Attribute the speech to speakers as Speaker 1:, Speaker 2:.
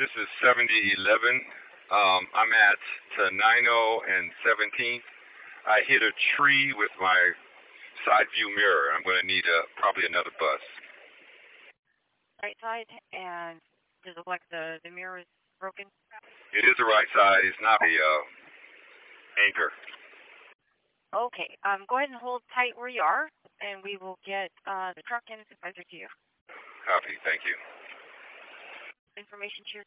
Speaker 1: This is 7011. I'm at 90 and 17th. I hit a tree with my side view mirror. I'm going to need probably another bus.
Speaker 2: Right side, and does it look like the mirror is broken?
Speaker 1: It is the right side. It's not the anchor.
Speaker 2: Okay. Go ahead and hold tight where you are, and we will get the truck and supervisor to you.
Speaker 1: Copy. Thank you.
Speaker 2: Information shared